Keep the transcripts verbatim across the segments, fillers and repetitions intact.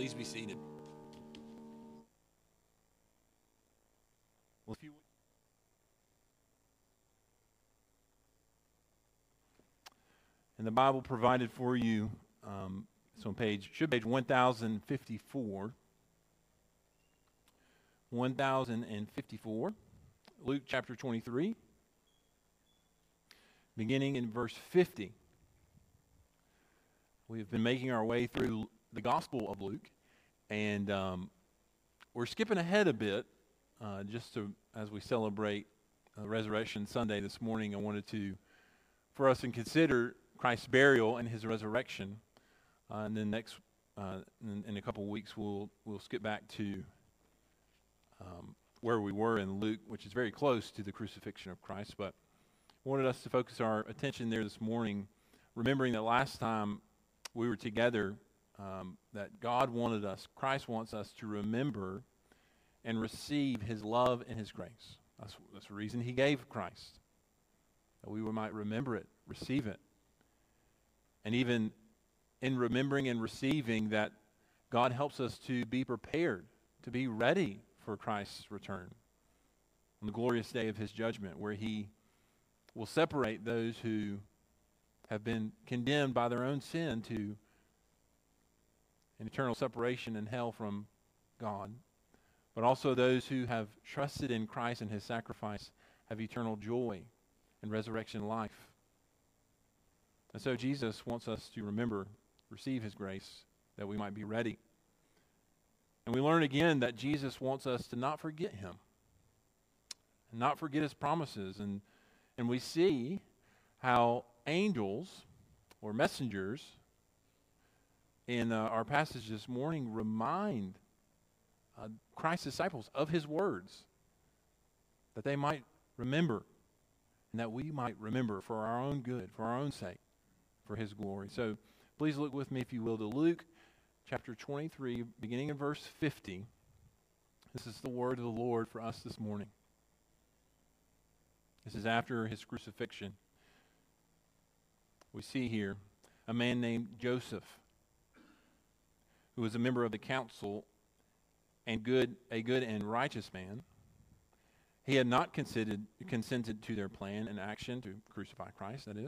Please be seated. Well, if you and the Bible provided for you, um, it's on page, should page one thousand fifty-four. one thousand fifty-four, Luke chapter twenty-three, beginning in verse fifty. We've been making our way through the Gospel of Luke, and um, we're skipping ahead a bit, uh, just to as we celebrate uh, Resurrection Sunday this morning. I wanted to, for us, to consider Christ's burial and his resurrection, uh, and then next, uh, in, in a couple of weeks, we'll we'll skip back to um, where we were in Luke, which is very close to the crucifixion of Christ. But I wanted us to focus our attention there this morning, remembering that last time we were together, um, that God wanted us, Christ wants us to remember and receive his love and his grace. That's, that's the reason he gave Christ, that we might remember it, receive it. And even in remembering and receiving that, God helps us to be prepared, to be ready for Christ's return on the glorious day of his judgment, where he will separate those who have been condemned by their own sin to an eternal separation in hell from God, but also those who have trusted in Christ and his sacrifice have eternal joy and resurrection life. And so Jesus wants us to remember, receive his grace, that we might be ready. And we learn again that Jesus wants us to not forget him, and not forget his promises. And, and we see how angels or messengers in uh, our passage this morning remind uh, Christ's disciples of his words, that they might remember, and that we might remember for our own good, for our own sake, for his glory. So please look with me, if you will, to Luke chapter twenty-three, beginning in verse fifty. This is the word of the Lord for us this morning. This is after his crucifixion. We see here a man named Joseph, who was a member of the council and good, a good and righteous man. He had not considered, consented to their plan and action to crucify Christ, that is.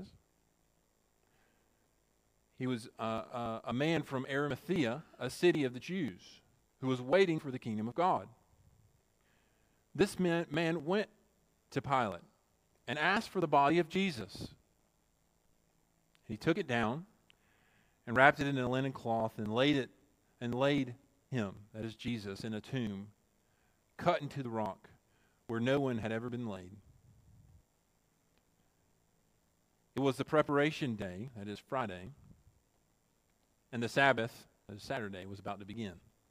He was uh, uh, a man from Arimathea, a city of the Jews, who was waiting for the kingdom of God. This man, man went to Pilate and asked for the body of Jesus. He took it down and wrapped it in a linen cloth and laid it and laid him, that is Jesus, in a tomb cut into the rock where no one had ever been laid. It was the preparation day, that is Friday, and the Sabbath, that is Saturday, was about to begin.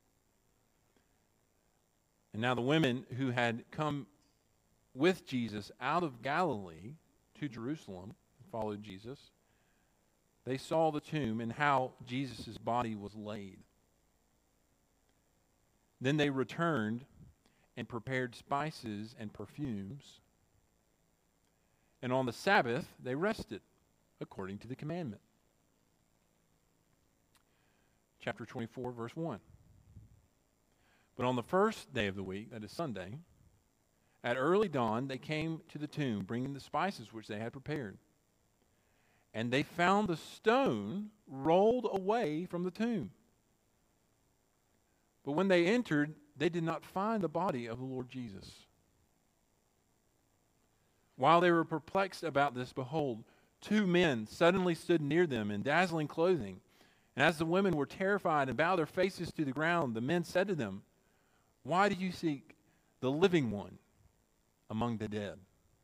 And now the women who had come with Jesus out of Galilee to Jerusalem, followed Jesus, they saw the tomb and how Jesus' body was laid. Then they returned and prepared spices and perfumes. And on the Sabbath they rested, according to the commandment. Chapter twenty-four, verse one. But on the first day of the week, that is Sunday, at early dawn they came to the tomb, bringing the spices which they had prepared. And they found the stone rolled away from the tomb. But when they entered, they did not find the body of the Lord Jesus. While they were perplexed about this, behold, two men suddenly stood near them in dazzling clothing. And as the women were terrified and bowed their faces to the ground, the men said to them, "Why do you seek the living one among the dead?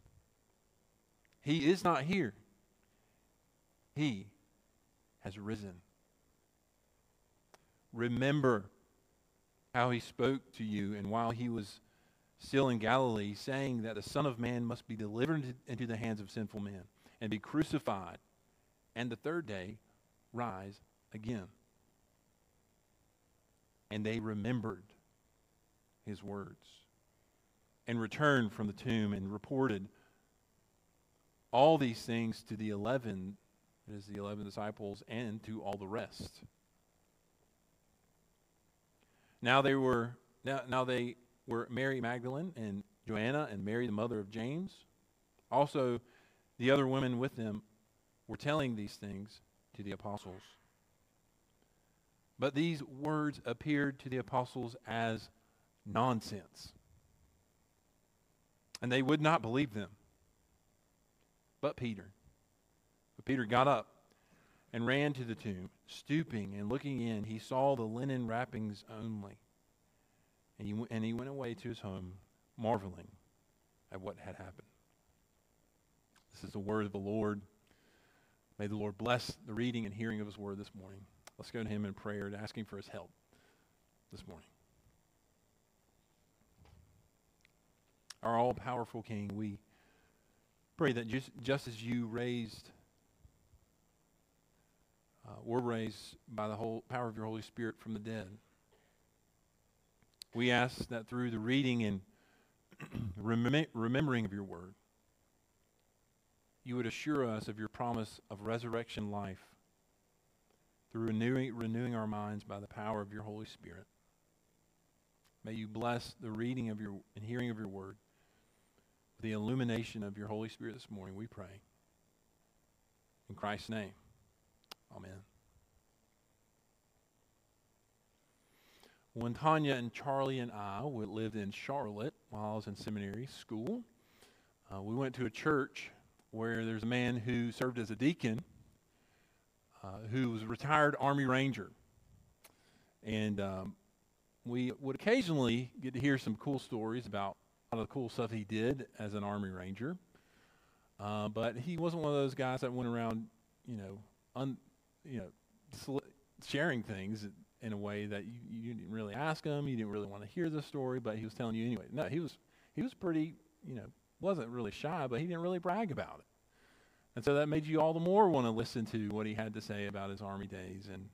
He is not here. He has risen. Remember how he spoke to you, and while he was still in Galilee, saying that the Son of Man must be delivered into the hands of sinful men and be crucified, and the third day rise again." And they remembered his words and returned from the tomb and reported all these things to the eleven, that is the eleven disciples, and to all the rest. Now they were now, now they were Mary Magdalene and Joanna and Mary the mother of James. Also, the other women with them were telling these things to the apostles. But these words appeared to the apostles as nonsense, and they would not believe them. But Peter, but Peter got up and ran to the tomb. Stooping and looking in, he saw the linen wrappings only. And he, and he went away to his home, marveling at what had happened. This is the word of the Lord. May the Lord bless the reading and hearing of his word this morning. Let's go to him in prayer and ask him for his help this morning. Our all-powerful King, we pray that just, just as you raised, uh, were raised by the whole power of your Holy Spirit from the dead, we ask that through the reading and remem- remembering of your word, you would assure us of your promise of resurrection life through renewing, renewing our minds by the power of your Holy Spirit. May you bless the reading of your and hearing of your word, with the illumination of your Holy Spirit this morning, we pray. In Christ's name, amen. When Tanya and Charlie and I we lived in Charlotte while I was in seminary school, uh, we went to a church where there's a man who served as a deacon uh, who was a retired Army Ranger. And um, we would occasionally get to hear some cool stories about a lot of the cool stuff he did as an Army Ranger. Uh, but he wasn't one of those guys that went around, you know, un, you know, sl- sharing things in a way that you, you didn't really ask him. You didn't really want to hear the story, but he was telling you anyway. No, he was he was pretty, you know, wasn't really shy, but he didn't really brag about it. And so that made you all the more want to listen to what he had to say about his Army days. And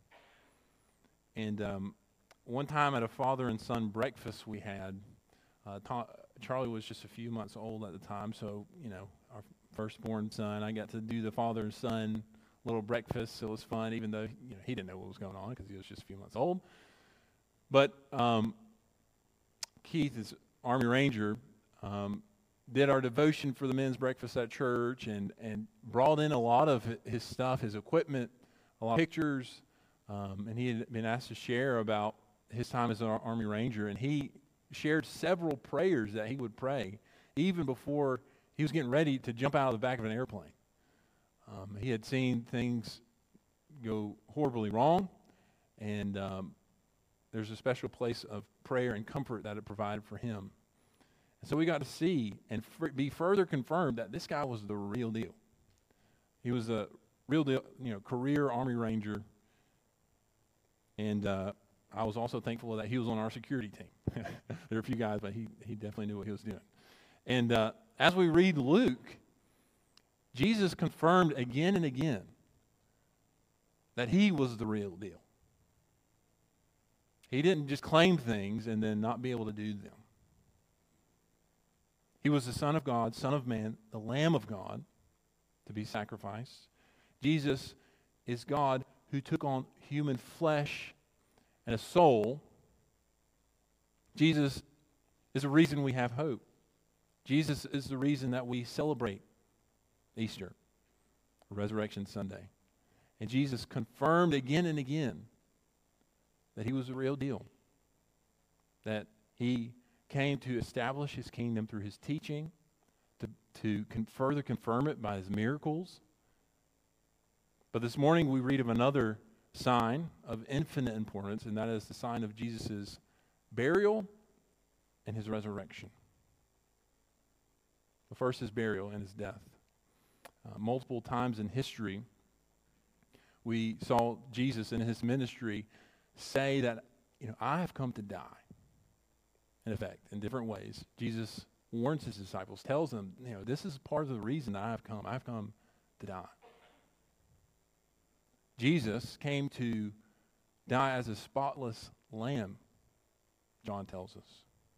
and um, one time at a father and son breakfast we had, uh, Ta- Charlie was just a few months old at the time, so, you know, our firstborn son, I got to do the father and son little breakfast. So it was fun, even though, you know, he didn't know what was going on because he was just a few months old. But um, Keith is Army Ranger, um, did our devotion for the men's breakfast at church and, and brought in a lot of his stuff, his equipment, a lot of pictures, um, and he had been asked to share about his time as an Army Ranger, and he shared several prayers that he would pray even before he was getting ready to jump out of the back of an airplane. Um, he had seen things go horribly wrong, and um, there's a special place of prayer and comfort that it provided for him. And so we got to see and f- be further confirmed that this guy was the real deal. He was a real deal, you know, career Army Ranger, and uh, I was also thankful that he was on our security team. There are a few guys, but he, he definitely knew what he was doing. And uh, as we read Luke, Jesus confirmed again and again that he was the real deal. He didn't just claim things and then not be able to do them. He was the Son of God, Son of Man, the Lamb of God to be sacrificed. Jesus is God who took on human flesh and a soul. Jesus is the reason we have hope. Jesus is the reason that we celebrate Easter, Resurrection Sunday. And Jesus confirmed again and again that he was the real deal, that he came to establish his kingdom through his teaching, to, to con- further confirm it by his miracles. But this morning we read of another sign of infinite importance, and that is the sign of Jesus' burial and his resurrection. The first is burial and his death. Uh, multiple times in history, we saw Jesus in his ministry say that, you know, I have come to die. In effect, in different ways, Jesus warns his disciples, tells them, you know, this is part of the reason I have come. I have come to die. Jesus came to die as a spotless lamb, John tells us.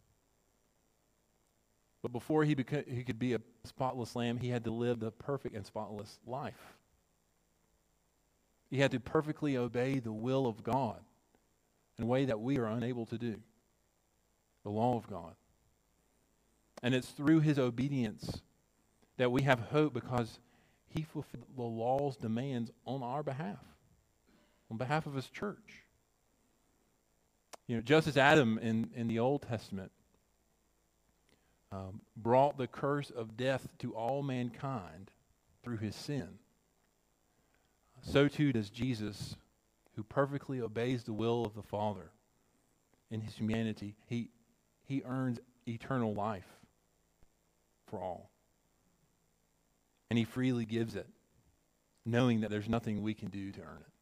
But before he, beca- he could be a spotless lamb, he had to live the perfect and spotless life. He had to perfectly obey the will of God in a way that we are unable to do. The law of God. And it's through his obedience that we have hope, because he fulfilled the law's demands on our behalf, on behalf of his church. You know, just as Adam in, in the Old Testament um, brought the curse of death to all mankind through his sin, so too does Jesus, who perfectly obeys the will of the Father in his humanity. He, he earns eternal life for all. And he freely gives it, knowing that there's nothing we can do to earn it.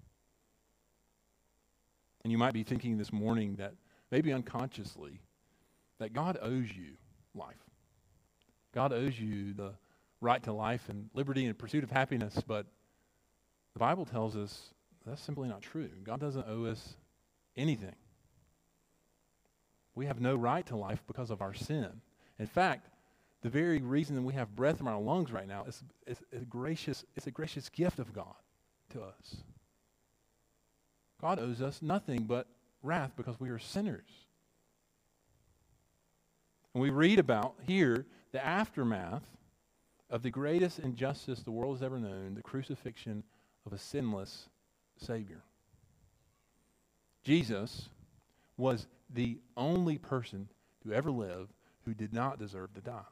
And you might be thinking this morning that, maybe unconsciously, that God owes you life. God owes you the right to life and liberty and pursuit of happiness, but the Bible tells us that's simply not true. God doesn't owe us anything. We have no right to life because of our sin. In fact, the very reason that we have breath in our lungs right now is, is, is gracious, it's a gracious gift of God to us. God owes us nothing but wrath because we are sinners. And we read about here the aftermath of the greatest injustice the world has ever known, the crucifixion of a sinless Savior. Jesus was the only person to ever live who did not deserve to die.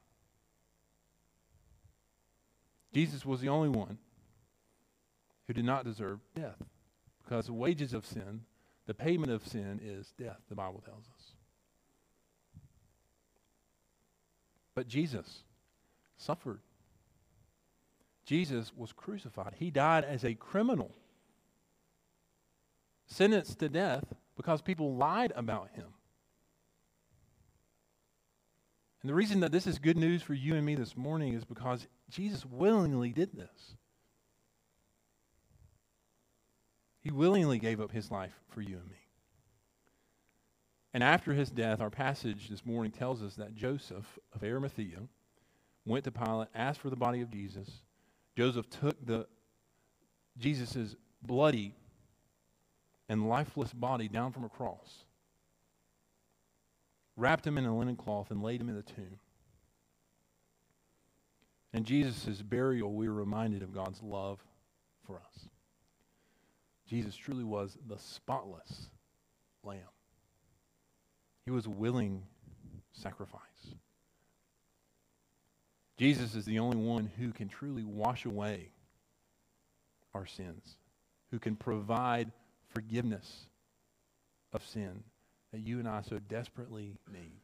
Jesus was the only one who did not deserve death, because the wages of sin, the payment of sin, is death, the Bible tells us. But Jesus suffered. Jesus was crucified. He died as a criminal, sentenced to death because people lied about him. And the reason that this is good news for you and me this morning is because Jesus willingly did this. He willingly gave up his life for you and me. And after his death, our passage this morning tells us that Joseph of Arimathea went to Pilate, asked for the body of Jesus. Joseph took the Jesus' bloody and lifeless body down from a cross, wrapped him in a linen cloth, and laid him in the tomb. In Jesus' burial, we are reminded of God's love for us. Jesus truly was the spotless Lamb. He was a willing sacrifice. Jesus is the only one who can truly wash away our sins, who can provide forgiveness of sin that you and I so desperately need.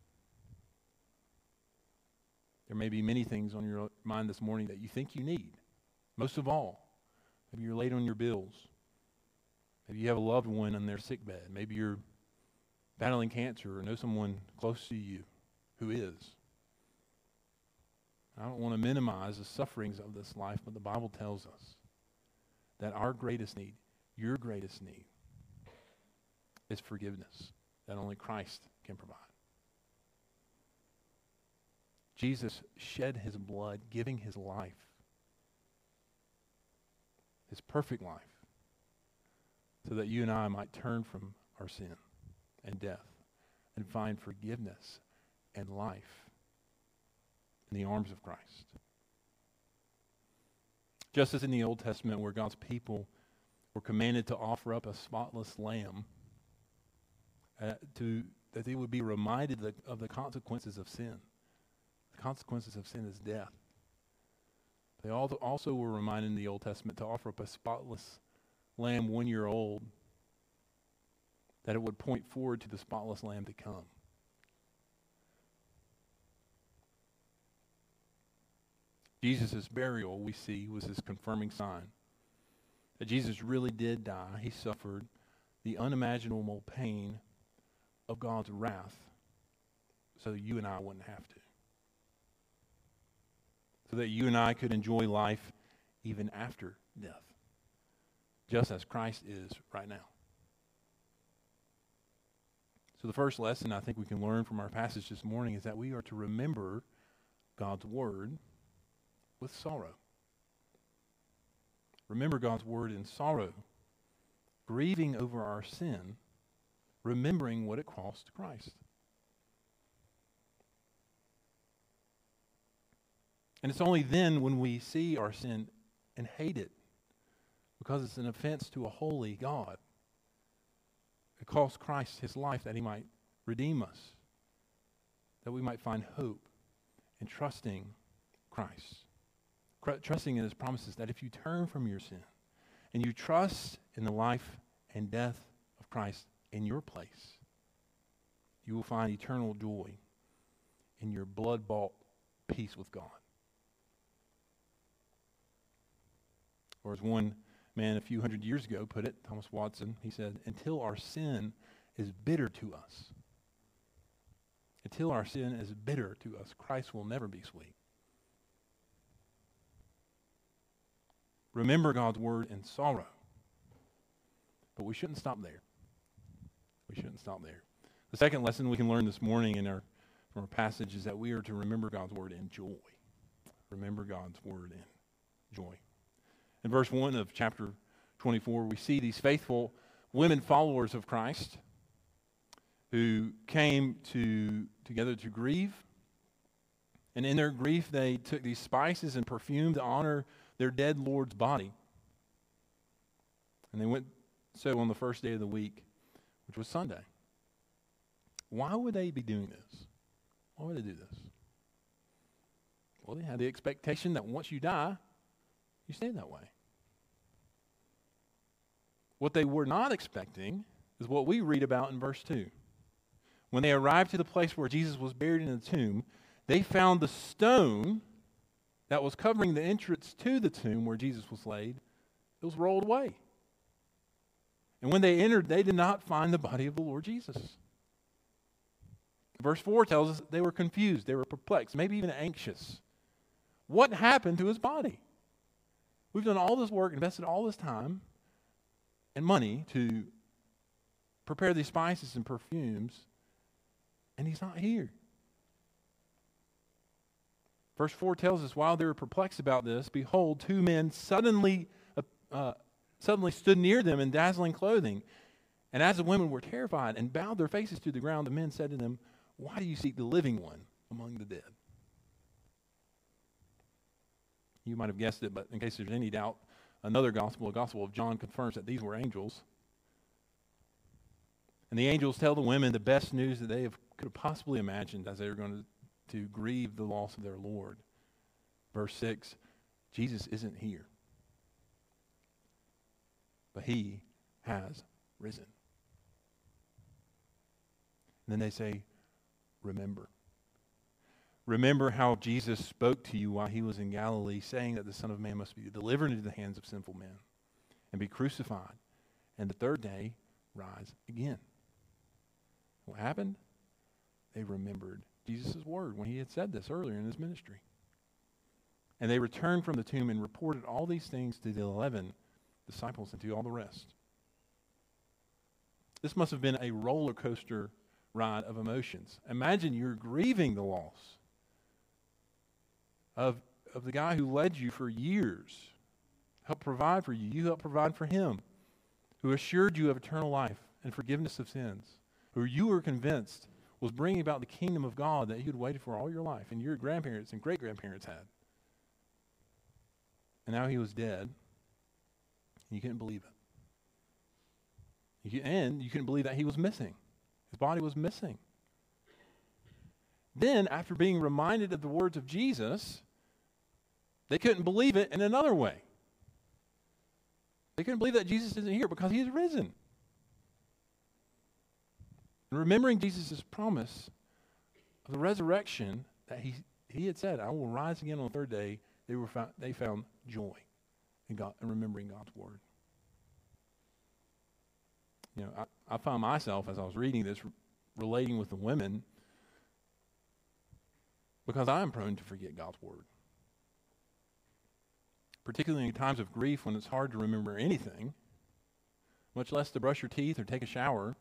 There may be many things on your mind this morning that you think you need. Most of all, maybe you're late on your bills. Maybe you have a loved one in their sick bed. Maybe you're battling cancer or know someone close to you who is. I don't want to minimize the sufferings of this life, but the Bible tells us that our greatest need, your greatest need, is forgiveness that only Christ can provide. Jesus shed his blood, giving his life, his perfect life, so that you and I might turn from our sin and death and find forgiveness and life in the arms of Christ. Just as in the Old Testament, where God's people were commanded to offer up a spotless lamb uh, to that they would be reminded the, of the consequences of sin. The consequences of sin is death. They also were reminded in the Old Testament to offer up a spotless lamb one year old, that it would point forward to the spotless lamb to come. Jesus' burial, we see, was his confirming sign that Jesus really did die. He suffered the unimaginable pain of God's wrath so that you and I wouldn't have to. So that you and I could enjoy life even after death, just as Christ is right now. So the first lesson I think we can learn from our passage this morning is that we are to remember God's word with sorrow. Remember God's word in sorrow, grieving over our sin, remembering what it cost Christ. And it's only then when we see our sin and hate it, because it's an offense to a holy God. It cost Christ his life that he might redeem us, that we might find hope in trusting Christ. Trusting in his promises that if you turn from your sin and you trust in the life and death of Christ in your place, you will find eternal joy in your blood-bought peace with God. Or as one man a few hundred years ago put it, Thomas Watson, he said, until our sin is bitter to us, until our sin is bitter to us, Christ will never be sweet. Remember God's word in sorrow. But we shouldn't stop there. We shouldn't stop there. The second lesson we can learn this morning in our, from our passage is that we are to remember God's word in joy. Remember God's word in joy. In verse one of chapter twenty-four, we see these faithful women followers of Christ who came to together to grieve. And in their grief, they took these spices and perfume to honor their dead Lord's body. And they went so on the first day of the week, which was Sunday. Why would they be doing this? Why would they do this? Well, they had the expectation that once you die, you stay that way. What they were not expecting is what we read about in verse two. When they arrived to the place where Jesus was buried in the tomb, they found the stone that was covering the entrance to the tomb where Jesus was laid, it was rolled away. And when they entered, they did not find the body of the Lord Jesus. Verse four tells us they were confused, they were perplexed, maybe even anxious. What happened to his body? We've done all this work, invested all this time and money to prepare these spices and perfumes, and he's not here. Verse four tells us, while they were perplexed about this, behold, two men suddenly uh, uh, suddenly stood near them in dazzling clothing. And as the women were terrified and bowed their faces to the ground, the men said to them, why do you seek the living one among the dead? You might have guessed it, but in case there's any doubt, another gospel, the Gospel of John, confirms that these were angels. And the angels tell the women the best news that they have, could have possibly imagined as they were going to to grieve the loss of their Lord. Verse six, Jesus isn't here, but he has risen. And then they say, remember. Remember how Jesus spoke to you while he was in Galilee, saying that the Son of Man must be delivered into the hands of sinful men and be crucified, and the third day rise again. What happened? They remembered Jesus' word when he had said this earlier in his ministry. And they returned from the tomb and reported all these things to the eleven disciples and to all the rest. This must have been a roller coaster ride of emotions. Imagine you're grieving the loss of, of the guy who led you for years, helped provide for you, you helped provide for him, who assured you of eternal life and forgiveness of sins, who you were convinced was bringing about the kingdom of God that you had waited for all your life and your grandparents and great-grandparents had. And now he was dead, and you couldn't believe it. You, and you couldn't believe that he was missing. His body was missing. Then, after being reminded of the words of Jesus, they couldn't believe it in another way. They couldn't believe that Jesus isn't here because he is risen. And remembering Jesus' promise of the resurrection that he, he had said, I will rise again on the third day, they were found, they found joy in God and remembering God's word. You know, I, I found myself as I was reading this relating with the women because I am prone to forget God's word. Particularly in times of grief when it's hard to remember anything, much less to brush your teeth or take a shower.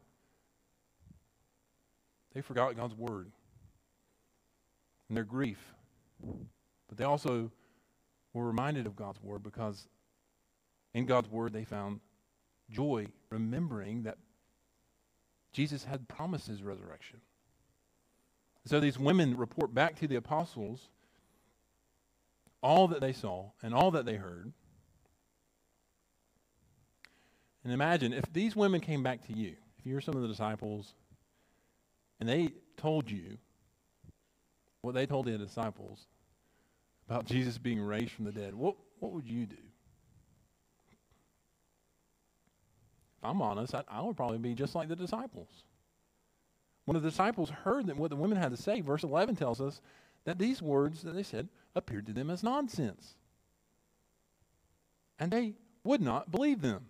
They forgot God's word in their grief. But they also were reminded of God's word because in God's word they found joy, remembering that Jesus had promised his resurrection. So these women report back to the apostles all that they saw and all that they heard. And imagine if these women came back to you, if you were some of the disciples, and they told you what they told the disciples about Jesus being raised from the dead, what, what would you do? If I'm honest, I, I would probably be just like the disciples. When the disciples heard that what the women had to say, verse eleven tells us that these words that they said appeared to them as nonsense. And they would not believe them.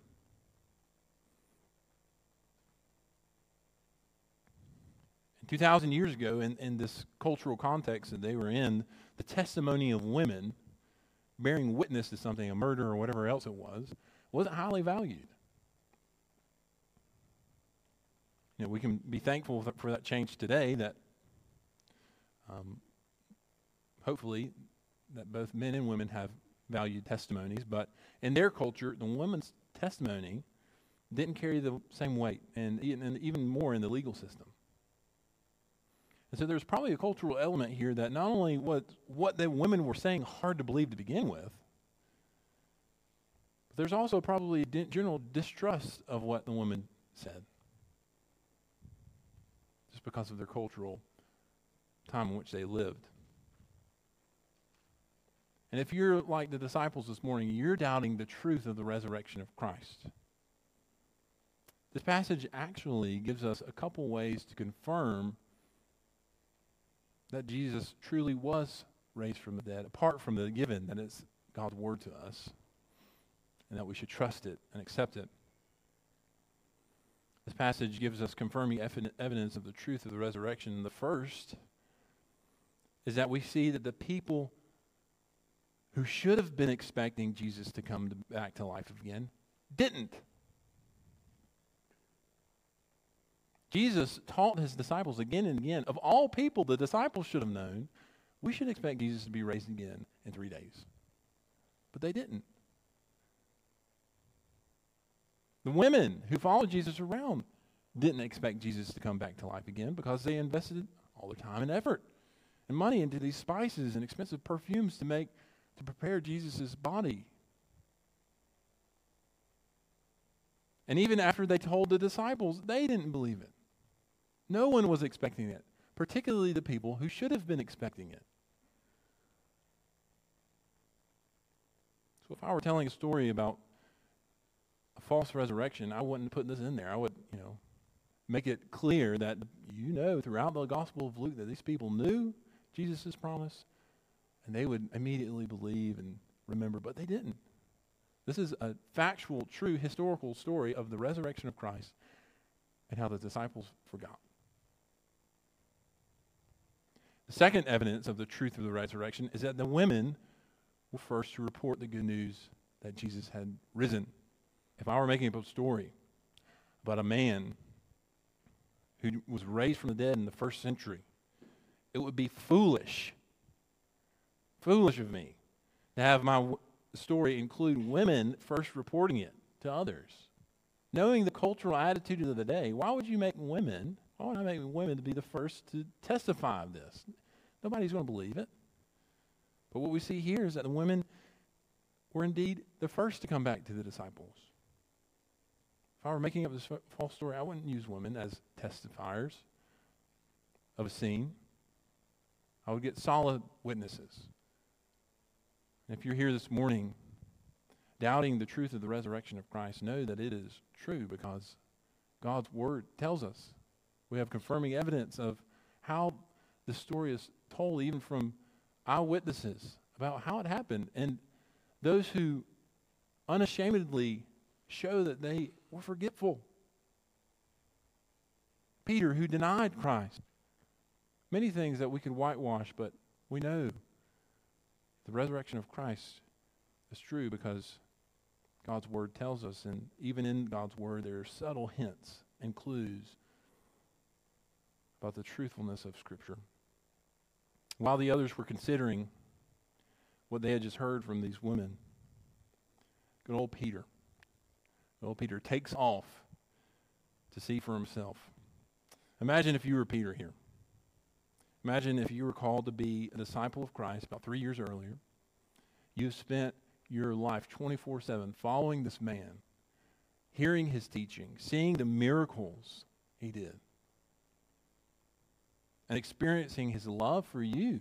two thousand years ago, in, in this cultural context that they were in, the testimony of women bearing witness to something, a murder or whatever else it was, wasn't highly valued. You know, we can be thankful for that change today, that um, hopefully that both men and women have valued testimonies, but in their culture, the woman's testimony didn't carry the same weight, and, and even more in the legal system. And so there's probably a cultural element here that not only was what the women were saying hard to believe to begin with, but there's also probably a di- general distrust of what the woman said, just because of their cultural time in which they lived. And if you're like the disciples this morning, you're doubting the truth of the resurrection of Christ. This passage actually gives us a couple ways to confirm that Jesus truly was raised from the dead, apart from the given that it's God's word to us, and that we should trust it and accept it. This passage gives us confirming evidence of the truth of the resurrection. The first is that we see that the people who should have been expecting Jesus to come to, back to life again didn't. Jesus taught his disciples again and again, of all people the disciples should have known, we should expect Jesus to be raised again in three days. But they didn't. The women who followed Jesus around didn't expect Jesus to come back to life again because they invested all their time and effort and money into these spices and expensive perfumes to make to prepare Jesus' body. And even after they told the disciples, they didn't believe it. No one was expecting it, particularly the people who should have been expecting it. So if I were telling a story about a false resurrection, I wouldn't put this in there. I would, you know, make it clear that you know throughout the Gospel of Luke that these people knew Jesus' promise, and they would immediately believe and remember, but they didn't. This is a factual, true, historical story of the resurrection of Christ and how the disciples forgot. The second evidence of the truth of the resurrection is that the women were first to report the good news that Jesus had risen. If I were making up a story about a man who was raised from the dead in the first century, it would be foolish, foolish of me to have my w- story include women first reporting it to others. Knowing the cultural attitude of the day, why would you make women, why would I make women to be the first to testify of this? Nobody's going to believe it. But what we see here is that the women were indeed the first to come back to the disciples. If I were making up this f- false story, I wouldn't use women as testifiers of a scene. I would get solid witnesses. And if you're here this morning doubting the truth of the resurrection of Christ, know that it is true because God's word tells us. We have confirming evidence of how the story is told, even from eyewitnesses, about how it happened. And those who unashamedly show that they were forgetful. Peter, who denied Christ. Many things that we could whitewash, but we know the resurrection of Christ is true because God's word tells us, and even in God's word there are subtle hints and clues about the truthfulness of Scripture. While the others were considering what they had just heard from these women, good old Peter, good old Peter takes off to see for himself. Imagine if you were Peter here. Imagine if you were called to be a disciple of Christ about three years earlier. You've spent your life twenty-four seven following this man, hearing his teaching, seeing the miracles he did, and experiencing his love for you.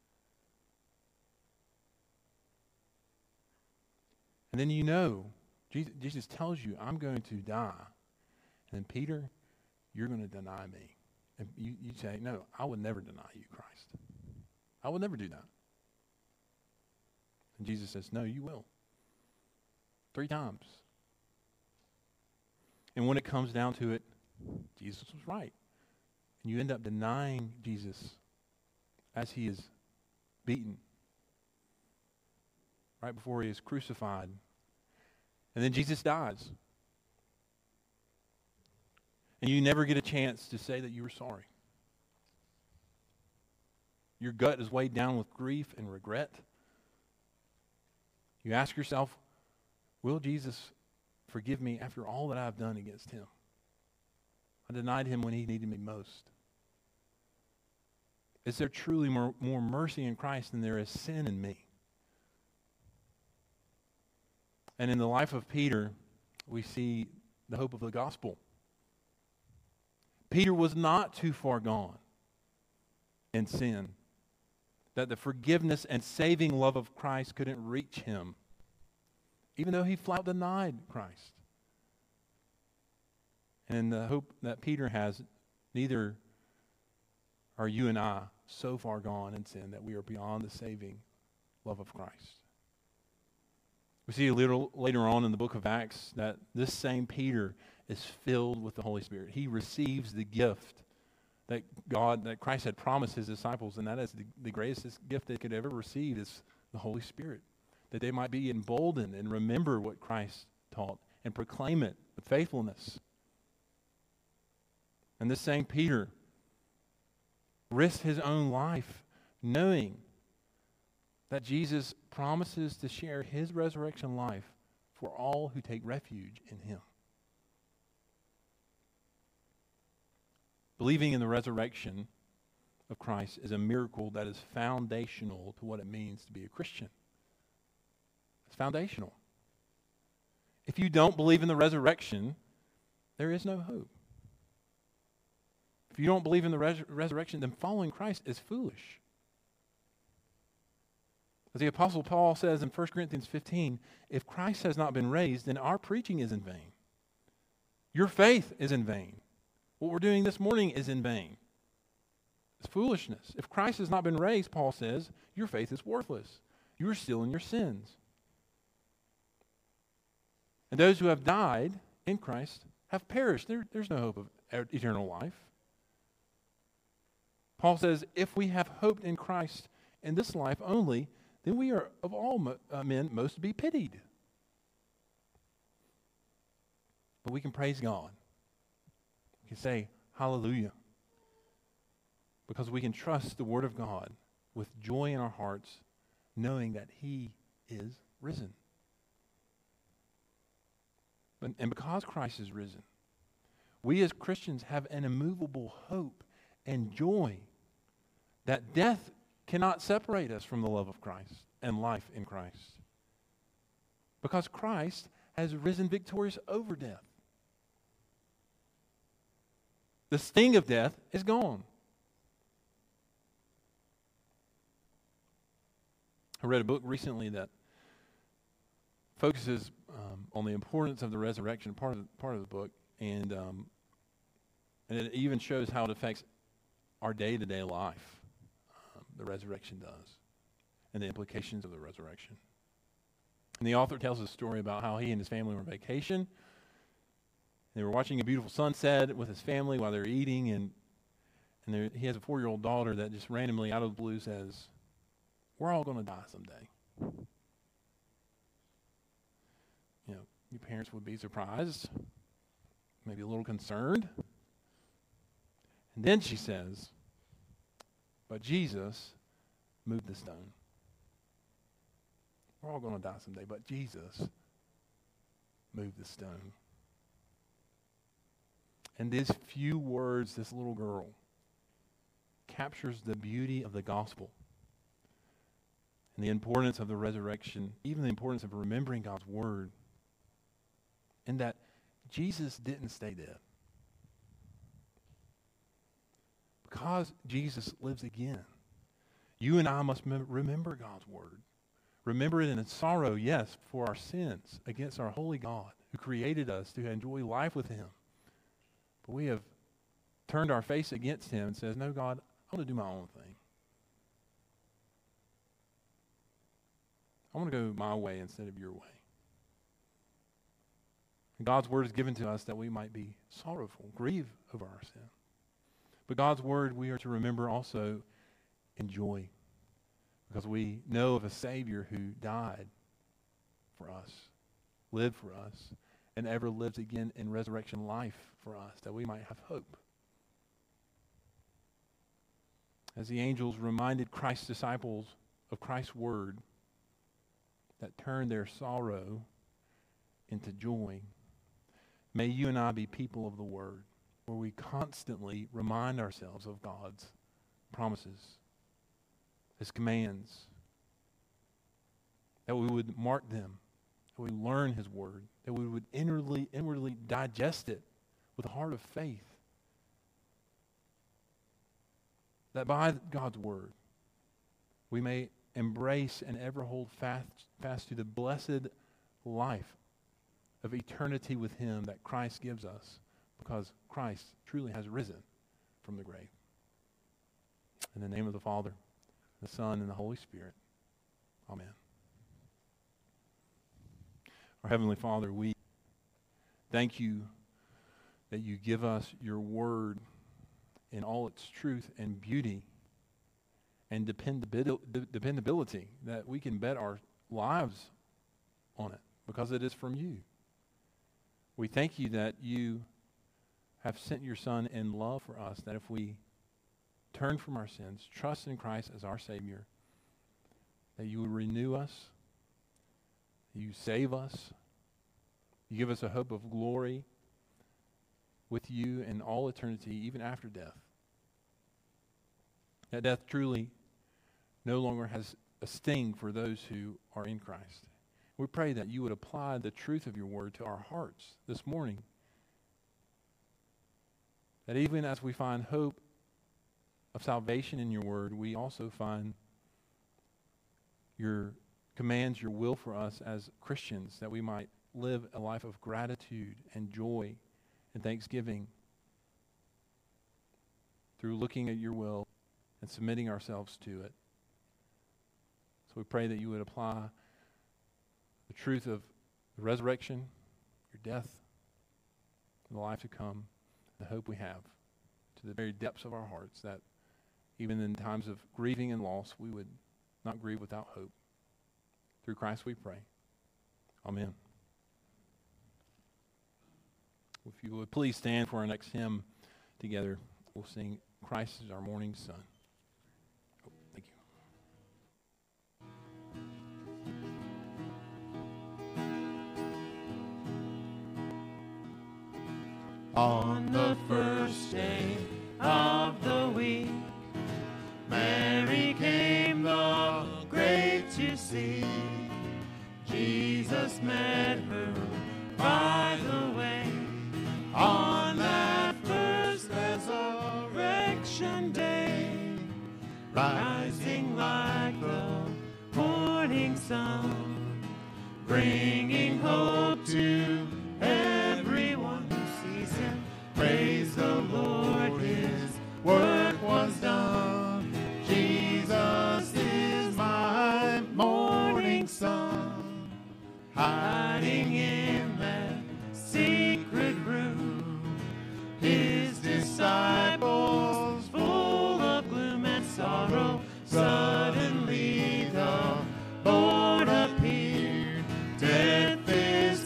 And then you know, Jesus, Jesus tells you, I'm going to die. And then Peter, you're going to deny me. And you, you say, no, I would never deny you, Christ. I would never do that. And Jesus says, no, you will. Three times. And when it comes down to it, Jesus was right. And you end up denying Jesus as he is beaten, right before he is crucified. And then Jesus dies. And you never get a chance to say that you were sorry. Your gut is weighed down with grief and regret. You ask yourself, will Jesus forgive me after all that I've done against him? I denied him when he needed me most. Is there truly more, more mercy in Christ than there is sin in me? And in the life of Peter, we see the hope of the gospel. Peter was not too far gone in sin, that the forgiveness and saving love of Christ couldn't reach him, even though he flat denied Christ. And the hope that Peter has, neither are you and I so far gone in sin that we are beyond the saving love of Christ. We see a little later on in the book of Acts that this same Peter is filled with the Holy Spirit. He receives the gift that God, that Christ had promised his disciples, and that is the, the greatest gift they could ever receive is the Holy Spirit, that they might be emboldened and remember what Christ taught and proclaim it with faithfulness. And this same Peter risked his own life knowing that Jesus promises to share his resurrection life for all who take refuge in him. Believing in the resurrection of Christ is a miracle that is foundational to what it means to be a Christian. It's foundational. If you don't believe in the resurrection, there is no hope. If you don't believe in the res- resurrection, then following Christ is foolish. As the Apostle Paul says in First Corinthians fifteen, if Christ has not been raised, then our preaching is in vain. Your faith is in vain. What we're doing this morning is in vain. It's foolishness. If Christ has not been raised, Paul says, your faith is worthless. You are still in your sins. And those who have died in Christ have perished. There, there's no hope of eternal life. Paul says, if we have hoped in Christ in this life only, then we are of all mo- uh, men most to be pitied. But we can praise God. We can say, hallelujah. Because we can trust the Word of God with joy in our hearts, knowing that He is risen. But, and because Christ is risen, we as Christians have an immovable hope and joy that death cannot separate us from the love of Christ and life in Christ. Because Christ has risen victorious over death. The sting of death is gone. I read a book recently that focuses um, on the importance of the resurrection, part of the, part of the book, and um, and it even shows how it affects our day-to-day life. Um, the resurrection does, and the implications of the resurrection. And the author tells a story about how he and his family were on vacation. They were watching a beautiful sunset with his family while they were eating, and and there, he has a four-year-old daughter that just randomly, out of the blue, says, "We're all going to die someday." You know, your parents would be surprised, maybe a little concerned. And then she says, "But Jesus moved the stone. We're all going to die someday, but Jesus moved the stone." And these few words, this little girl, captures the beauty of the gospel and the importance of the resurrection, even the importance of remembering God's word, and that Jesus didn't stay dead. Because Jesus lives again, you and I must mem- remember God's word. Remember it in sorrow, yes, for our sins against our holy God who created us to enjoy life with him. But we have turned our face against him and says, no, God, I want to do my own thing. I want to go my way instead of your way. And God's word is given to us that we might be sorrowful, grieve over our sin. But God's word we are to remember also in joy, because we know of a Savior who died for us, lived for us, and ever lives again in resurrection life for us, that we might have hope. As the angels reminded Christ's disciples of Christ's word that turned their sorrow into joy, may you and I be people of the word, where we constantly remind ourselves of God's promises, his commands, that we would mark them, that we learn his word, that we would inwardly, inwardly digest it with a heart of faith, that by God's word we may embrace and ever hold fast, fast to the blessed life of eternity with him that Christ gives us, because Christ truly has risen from the grave. In the name of the Father, the Son, and the Holy Spirit. Amen. Our Heavenly Father, we thank you that you give us your word in all its truth and beauty and dependabil- dependability, that we can bet our lives on it because it is from you. We thank you that you have sent your Son in love for us, that if we turn from our sins, trust in Christ as our Savior, that you would renew us, you save us, you give us a hope of glory with you in all eternity, even after death. That death truly no longer has a sting for those who are in Christ. We pray that you would apply the truth of your word to our hearts this morning, that even as we find hope of salvation in your word, we also find your commands, your will for us as Christians, that we might live a life of gratitude and joy and thanksgiving through looking at your will and submitting ourselves to it. So we pray that you would apply the truth of the resurrection, your death, and the life to come, the hope we have, to the very depths of our hearts, that even in times of grieving and loss, we would not grieve without hope. Through Christ we pray. Amen. If you would please stand for our next hymn together, we'll sing Christ is Our Morning Sun. Oh, thank you. On the first day of the week, Mary came the grave to see. Jesus met her by the way. On that first resurrection day, rising like the morning sun, bringing hope to everyone who sees him. Praise the Lord, his work was done. Jesus is my morning sun, hiding in that secret room. His disciples, full of gloom and sorrow, suddenly the Lord appeared. Death is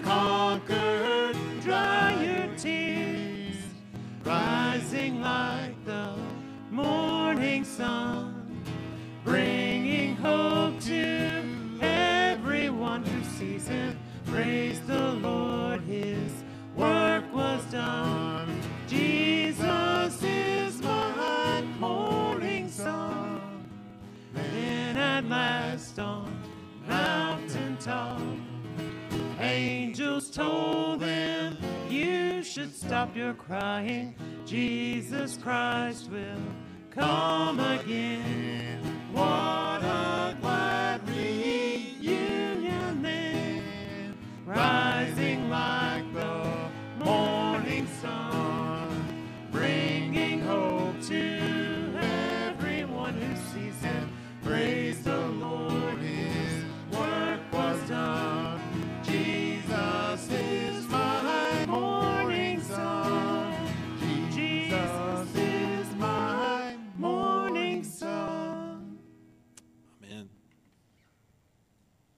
should stop your crying. Jesus Christ will come again. What a glad reunion then. Right